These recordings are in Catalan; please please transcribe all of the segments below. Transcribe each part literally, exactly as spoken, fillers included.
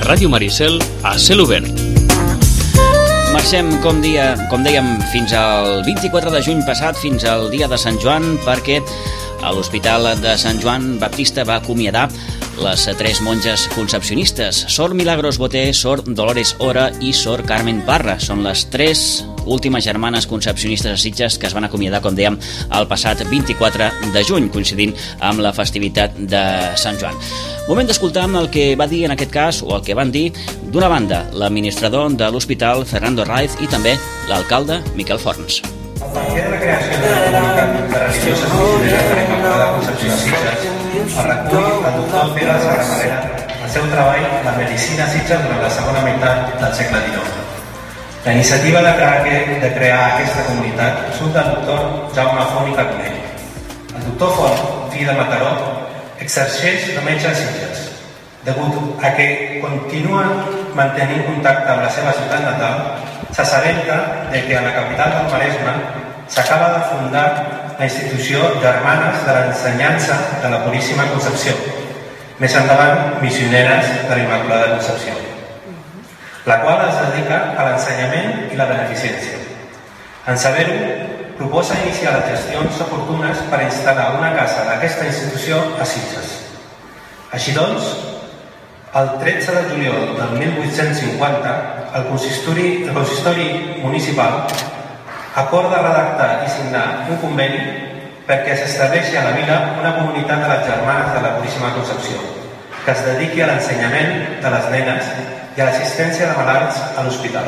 Ràdio Maricel, a cel obert. Marxem, com, dia, com dèiem, fins al vint-i-quatre de juny passat, fins al dia de Sant Joan, perquè a l'Hospital de Sant Joan Baptista va acomiadar les tres monges concepcionistes, Sor Milagros Boté, Sor Dolores Ora i Sor Carmen Parra. Són les tres últimes germanes concepcionistes a Sitges que es van acomiadar, com dèiem, el passat vint-i-quatre de juny, coincidint amb la festivitat de Sant Joan. Moment d'escoltar el que va dir en aquest cas, o el que van dir, d'una banda, l'administrador de l'hospital, Fernando Raiz, i també l'alcalde, Miquel Forns. A partir de la creació de la comunitat religiosa missionera de l'Immaculada Concepció de Sitges, el recull el doctor Pere Serramarrera el seu treball la medicina a Sitges durant la segona meitat del segle dinou. La iniciativa de crear, de crear aquesta comunitat surt del doctor Jaume Font i Carbonell. El doctor Font, fill de Mataró, exerceix de metge a Sitges, degut a que continua mantenint contacte amb la seva ciutat natal. S'assabenta de que a la capital del Maresme s'acaba de fundar la institució Germanes de l'Ensenyança de la Puríssima Concepció, més endavant missioneres de l'Immaculada Concepció, la qual es dedica a l'ensenyament i la beneficència. En saber-ho, proposa iniciar les gestions oportunes per instal·lar una casa d'aquesta institució a Sitges. Així doncs, el tretze de juliol del mil vuit-cents cinquanta, el consistori, el consistori municipal acorda redactar i signar un conveni perquè s'estableixi a la vila una comunitat de les Germanes de la Puríssima Concepció que es dediqui a l'ensenyament de les nenes i a l'assistència de malalts a l'hospital.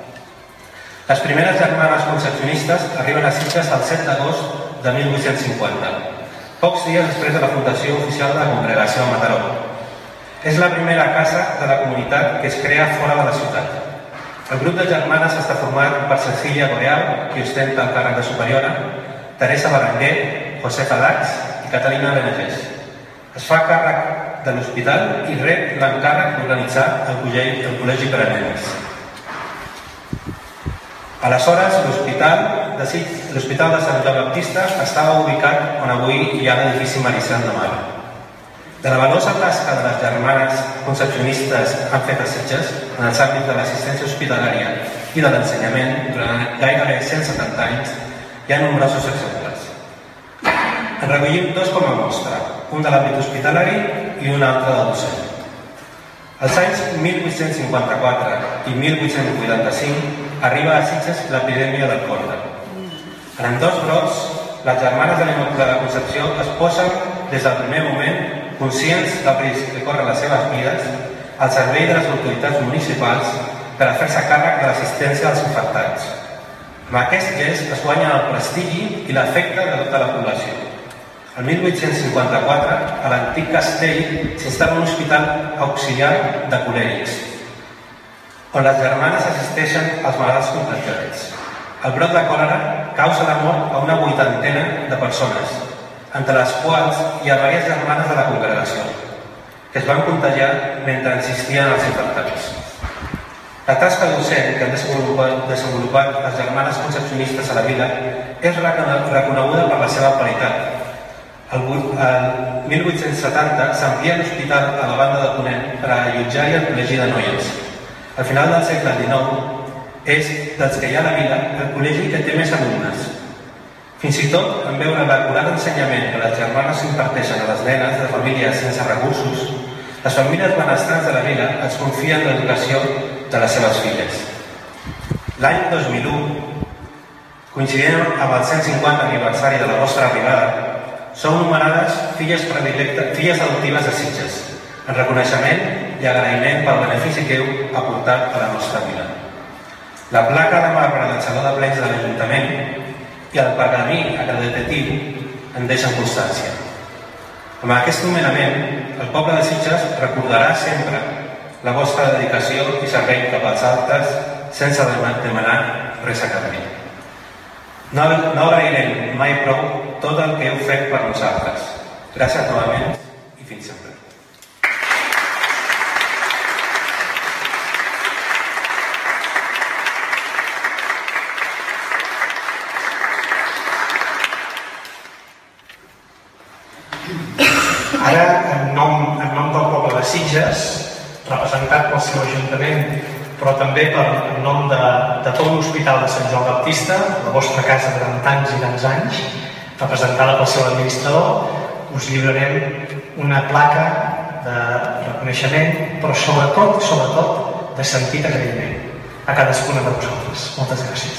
Les primeres germanes concepcionistes arriben a Sitges el set d'agost de mil vuit-cents cinquanta, pocs dies després de la fundació oficial de la Congregació de Mataró. És la primera casa de la comunitat que es crea fora de la ciutat. El grup de germanes està format per Cecília Boreal, que ostenta el càrrec de superiora, Teresa Berenguer, Josefa Dax i Catalina Benegés. Es fa càrrec de l'hospital i rep l'encàrrec d'organitzar el col·legi per a nenes. Aleshores, l'hospital de, l'hospital de Sant Joan Baptista estava ubicat on avui hi ha l'edifici Maricel de Mar. De la valuosa tasca de les germanes concepcionistes han fet a Sitges en els àmbits de l'assistència hospitalària i de l'ensenyament durant gairebé cent setanta anys hi ha nombrosos exemples. En recollim dos com a mostra, un de l'àmbit hospitalari i un altre de docent. Als anys mil vuit-cents cinquanta-quatre i mil vuit-cents vuitanta-cinc arriba a Sitges l'epidèmia del còlera. En ambdós brots, les germanes de l'Immaculada Concepció es posen des del primer moment conscients del risc que corren les seves vides al servei de les autoritats municipals per a fer-se càrrec de l'assistència dels infectats. Amb aquest gest es guanya el prestigi i l'afecte de tota la població. El mil vuit-cents cinquanta-quatre, a l'antic castell s'instal·la un hospital auxiliar de colèrics, on les germanes assisteixen als malalts contagiats. El brot de còlera causa la mort a una vuitantena de persones, entre les quals hi ha diverses germanes de la congregació, que es van contagiar mentre existien els infectats. La tasca docent que han desenvolupat, desenvolupat les germanes concepcionistes a la vila és reconeguda per la seva qualitat. El mil vuit-cents setanta s'amplia l'hospital a la banda de Ponent per a allotjar-hi el col·legi de noies. Al final del segle dinou és, dels que hi ha a la vila, el col·legi que té més alumnes. Fins i tot, en veure l'acurat ensenyament que les germanes imparteixen a les nenes de famílies sense recursos, les famílies benestants de la vila es confien l'educació de les seves filles. L'any dos mil u, coincidint amb el cent cinquanta aniversari de la vostra arribada, sou nomenades filles predilectes, filles adoptives de Sitges, en reconeixement i agraïment pel benefici que heu aportat a la nostra vila. La placa de marbre del Saló de Plens de l'Ajuntament i el pergamí acreditatiu en deixen constància. Amb aquest nomenament, el poble de Sitges recordarà sempre la vostra dedicació i servei cap als altres sense demanar res a canvi. No, no agrairem mai prou tot el que heu fet per nosaltres. Gràcies novament i fins sempre. Ara, en nom, en nom del poble de Sitges, representat pel seu ajuntament, però també per en nom de, de tot l'Hospital de Sant Joan Baptista, la vostra casa durant tants i tants anys, representada pel seu administrador, us lliurarem una placa de reconeixement, però sobretot, sobretot, de sentit agraïment a cadascuna de vosaltres. Moltes gràcies.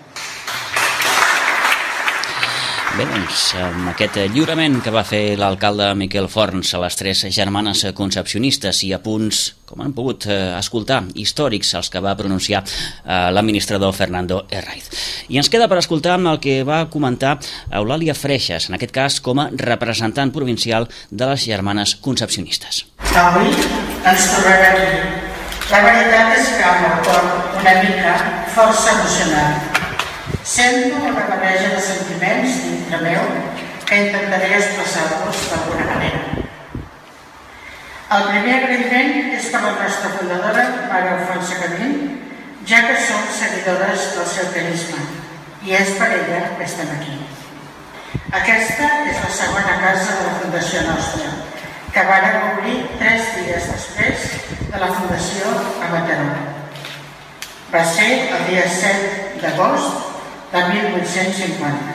Bé, doncs, amb aquest lliurament que va fer l'alcalde Miquel Forns a les tres germanes concepcionistes i a punts, com han pogut escoltar, històrics, els que va pronunciar l'administrador Fernando Herraiz. I ens queda per escoltar el que va comentar Eulàlia Freixas, en aquest cas com a representant provincial de les germanes concepcionistes. Avui ens trobem aquí. La veritat és que amb el cor una mica força emocionat. Sento una barreja de sentiments dintre meu que intentaré expressar-vos d'alguna manera. El primer agraïment és per la nostra fundadora, Mare Alfonso Camín, ja que som seguidores del seu carisma, i és per ella que estem aquí. Aquesta és la segona casa de la Fundació nostra, que vàrem obrir tres dies després de la Fundació a Mataró. Va ser el dia set d'agost de mil vuit-cents cinquanta.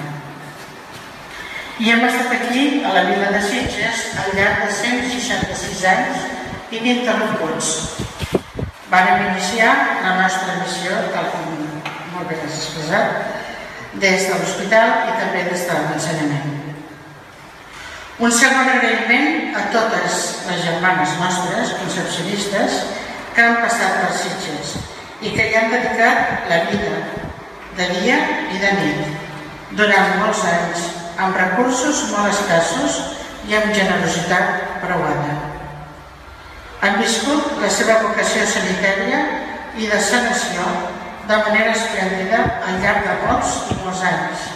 I hem estat aquí, a la vila de Sitges, al llarg de cent seixanta-sis anys ininterromputs. Vàrem iniciar la nostra missió, tal com molt bé has expressat, des de l'hospital i també des de l'ensenyament. Un segon agraïment a totes les germanes nostres, concepcionistes, que han passat per Sitges i que hi han dedicat la vida, de dia i de nit, durant molts anys, amb recursos molt escassos i amb generositat preuada. Han viscut la seva vocació sanitària i de sanació de manera esplèndida al llarg de molts i molts anys.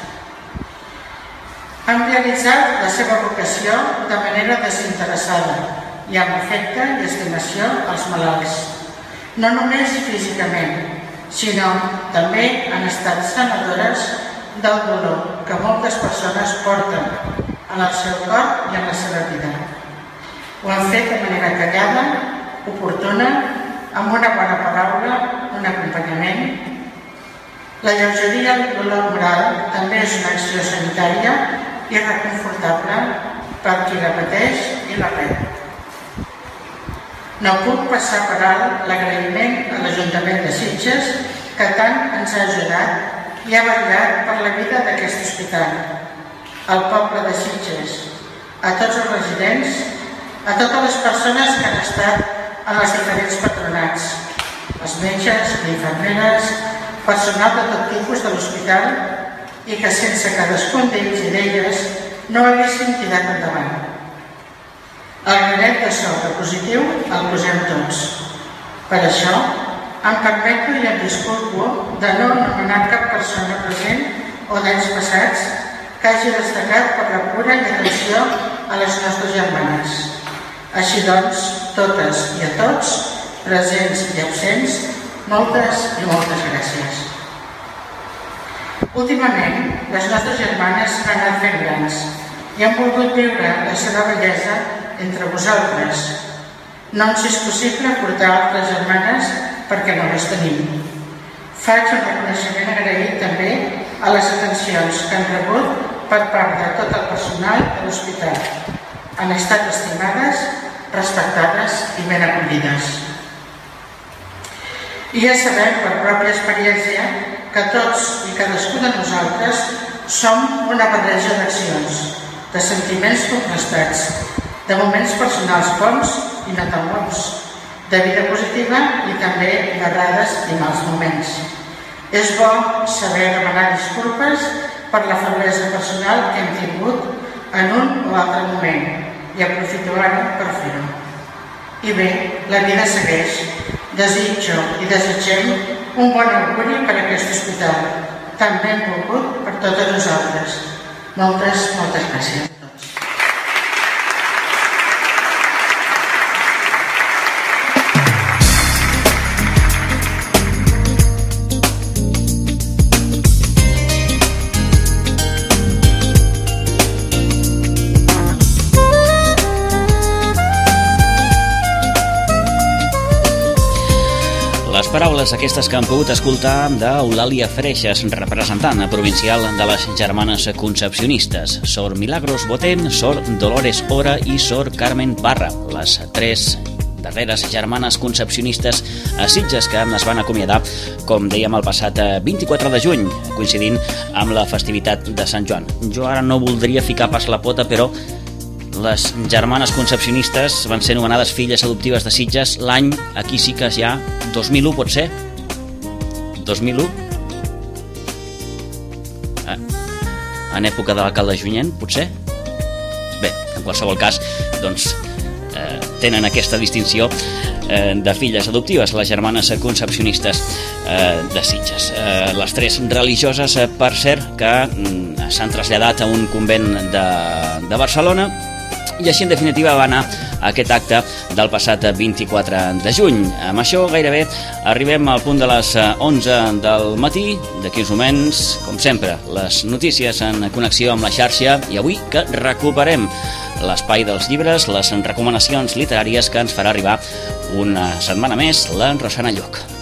Han realitzat la seva vocació de manera desinteressada i amb afecte i estimació als malalts, no només físicament, sinó també han estat sanadores del dolor que moltes persones porten en el seu cor i en la seva vida. Ho han fet de manera callada, oportuna, amb una bona paraula, un acompanyament. La lleugeria i el dolor moral també és una acció sanitària i reconfortable per qui la pateix i la rep. No puc passar per alt l'agraïment a l'Ajuntament de Sitges, que tant ens ha ajudat i ha vetllat per la vida d'aquest hospital, al poble de Sitges, a tots els residents, a totes les persones que han estat en els diferents patronats, els metges, les infermeres, personal de tot tipus de l'hospital i que sense cadascun d'ells i d'elles no haguessin tirat endavant. El granet de sorra positiu el posem tots. Per això, em permeto i em disculpo de no anomenar cap persona present o d'anys passats que hagi destacat per la cura i atenció a les nostres germanes. Així doncs, totes i a tots, presents i absents, moltes i moltes gràcies. Últimament, les nostres germanes han anat fent grans i han volgut viure la seva bellesa entre vosaltres. No ens és possible portar altres germanes perquè no les tenim. Faig un reconeixement agraït també a les atencions que han rebut per part de tot el personal de l'hospital. Han estat estimades, respectades i ben acollides. I ja sabem per pròpia experiència que tots i cadascú de nosaltres som una barreja d'accions, de sentiments contrastats, de moments personals bons i no tan bons, de vida positiva i també d'errades i mals moments. És bo saber demanar disculpes per la feblesa personal que hem tingut en un o altre moment i aprofito ara per fer-ho. I bé, la vida segueix. Desitjo i desitgem un bon auguri per a aquest hospital, tan ben volgut per totes nosaltres. Moltes, moltes gràcies. paraules aquestes que hem pogut escoltar d'Eulàlia Freixas, representant provincial de les Germanes Concepcionistes. Sor Milagros Botén, Sor Dolores Ora i Sor Carmen Parra, les tres darreres germanes concepcionistes a Sitges que es van acomiadar, com dèiem, el passat vint-i-quatre de juny, coincidint amb la festivitat de Sant Joan. Jo ara no voldria ficar pas la pota, però les germanes concepcionistes van ser nomenades filles adoptives de Sitges l'any, aquí sí que ja, dos mil u, pot ser? dos mil u? Ah, en època de l'alcalde Junyent, potser? Bé, en qualsevol cas, doncs, eh, tenen aquesta distinció eh, de filles adoptives, les germanes concepcionistes eh, de Sitges. Eh, les tres religioses, eh, per cert, que mm, s'han traslladat a un convent de, de Barcelona, i així, en definitiva, va anar a aquest acte del passat vint-i-quatre de juny. Amb això, gairebé, arribem al punt de les onze del matí. D'aquí uns moments, com sempre, les notícies en connexió amb la xarxa, i avui que recuperem l'espai dels llibres, les recomanacions literàries que ens farà arribar una setmana més la Rosana Lluc.